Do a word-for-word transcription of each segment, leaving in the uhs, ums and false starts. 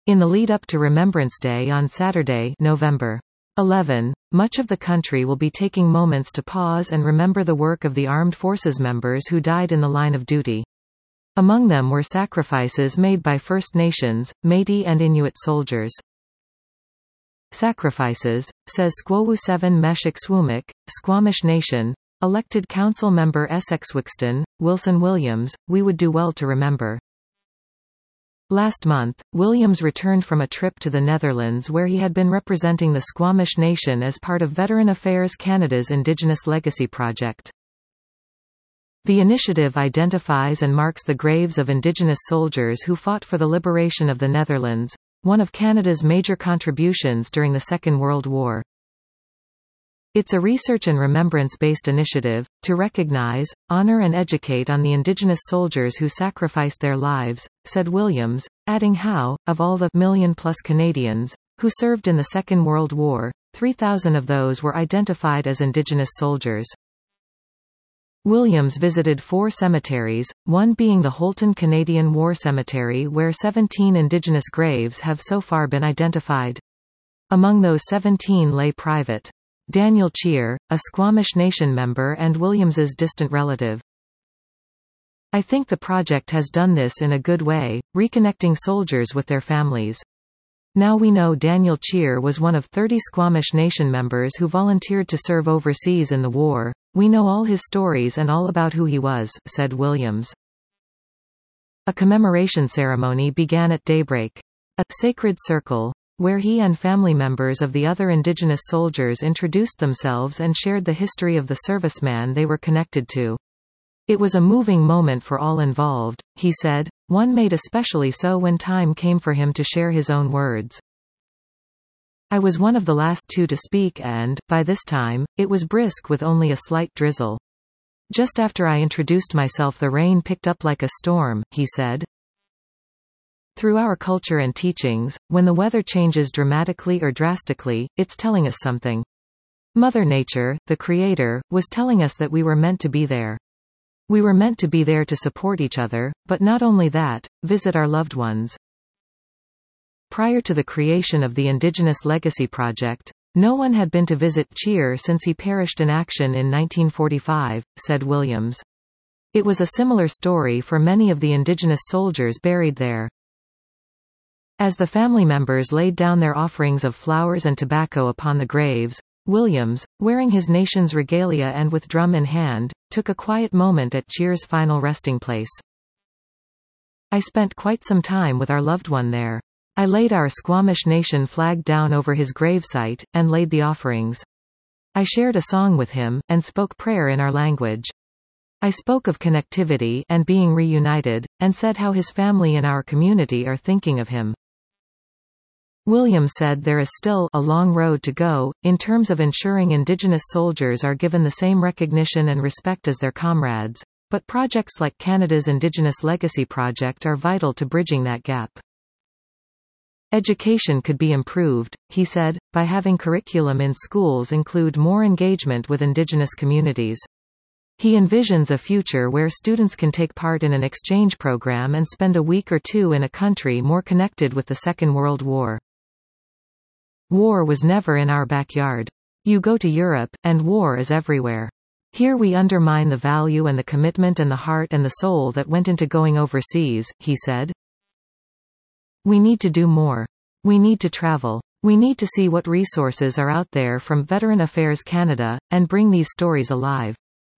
In the lead-up to Remembrance Day on Saturday, November eleventh, much of the country will be taking moments to pause and remember the work of the armed forces members who died in the line of duty. Among them were sacrifices made by First Nations, Métis and Inuit soldiers. Sacrifices, says Squawu-seven Meshach Swumik, Squamish Nation, elected council member Essex Wixton, Wilson Williams, we would do well to remember. Last month, Williams returned from a trip to the Netherlands where he had been representing the Squamish Nation as part of Veteran Affairs Canada's Indigenous Legacy Project. The initiative identifies and marks the graves of Indigenous soldiers who fought for the liberation of the Netherlands, one of Canada's major contributions during the Second World War. It's a research and remembrance-based initiative, to recognize, honor and educate on the Indigenous soldiers who sacrificed their lives, said Williams, adding how, of all the million-plus Canadians who served in the Second World War, three thousand of those were identified as Indigenous soldiers. Williams visited four cemeteries, one being the Holton Canadian War Cemetery where seventeen Indigenous graves have so far been identified. Among those seventeen lay Private Daniel Cheer, a Squamish Nation member and Williams's distant relative. I think the project has done this in a good way, reconnecting soldiers with their families. Now we know Daniel Cheer was one of thirty Squamish Nation members who volunteered to serve overseas in the war. We know all his stories and all about who he was, said Williams. A commemoration ceremony began at daybreak. A sacred circle, where he and family members of the other Indigenous soldiers introduced themselves and shared the history of the serviceman they were connected to. It was a moving moment for all involved, he said, one made especially so when time came for him to share his own words. I was one of the last two to speak and, by this time, it was brisk with only a slight drizzle. Just after I introduced myself the rain picked up like a storm, he said. Through our culture and teachings, when the weather changes dramatically or drastically, it's telling us something. Mother Nature, the Creator, was telling us that we were meant to be there. We were meant to be there to support each other, but not only that, visit our loved ones. Prior to the creation of the Indigenous Legacy Project, no one had been to visit Cheer since he perished in action in nineteen forty-five, said Williams. It was a similar story for many of the Indigenous soldiers buried there. As the family members laid down their offerings of flowers and tobacco upon the graves, Williams, wearing his nation's regalia and with drum in hand, took a quiet moment at Cheer's final resting place. I spent quite some time with our loved one there. I laid our Squamish Nation flag down over his gravesite, and laid the offerings. I shared a song with him, and spoke prayer in our language. I spoke of connectivity and being reunited, and said how his family and our community are thinking of him. Williams said there is still a long road to go, in terms of ensuring Indigenous soldiers are given the same recognition and respect as their comrades, but projects like Canada's Indigenous Legacy Project are vital to bridging that gap. Education could be improved, he said, by having curriculum in schools include more engagement with Indigenous communities. He envisions a future where students can take part in an exchange program and spend a week or two in a country more connected with the Second World War. War was never in our backyard. You go to Europe, and war is everywhere. Here we undermine the value and the commitment and the heart and the soul that went into going overseas, he said. We need to do more. We need to travel. We need to see what resources are out there from Veteran Affairs Canada, and bring these stories alive.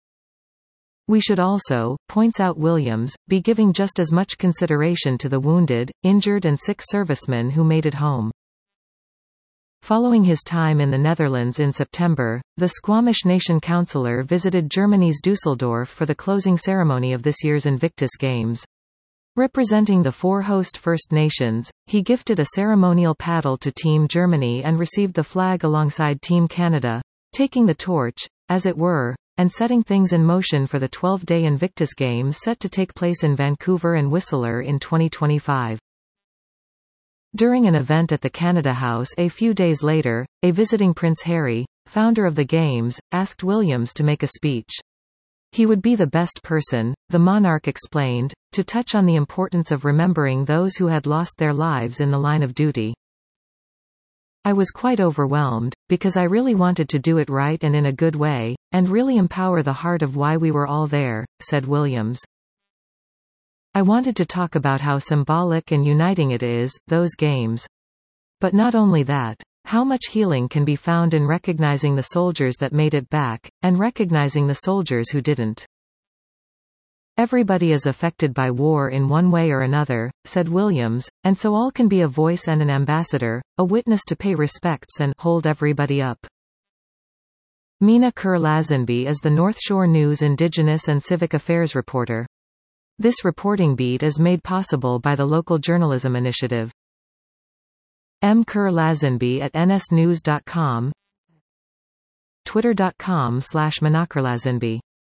We should also, points out Williams, be giving just as much consideration to the wounded, injured and sick servicemen who made it home. Following his time in the Netherlands in September, the Squamish Nation councillor visited Germany's Dusseldorf for the closing ceremony of this year's Invictus Games. Representing the four host First Nations, he gifted a ceremonial paddle to Team Germany and received the flag alongside Team Canada, taking the torch, as it were, and setting things in motion for the twelve-day Invictus Games set to take place in Vancouver and Whistler in twenty twenty-five. During an event at the Canada House a few days later, a visiting Prince Harry, founder of the Games, asked Williams to make a speech. He would be the best person, the monarch explained, to touch on the importance of remembering those who had lost their lives in the line of duty. I was quite overwhelmed, because I really wanted to do it right and in a good way, and really empower the heart of why we were all there, said Williams. I wanted to talk about how symbolic and uniting it is, those games. But not only that. How much healing can be found in recognizing the soldiers that made it back, and recognizing the soldiers who didn't. Everybody is affected by war in one way or another, said Williams, and so all can be a voice and an ambassador, a witness to pay respects and hold everybody up. Mina Kerr-Lazenby is the North Shore News Indigenous and Civic Affairs reporter. This reporting beat is made possible by the Local Journalism Initiative. M. Kerr-Lazenby at N S news dot com, twitter dot com slash Mina Kerr-Lazenby.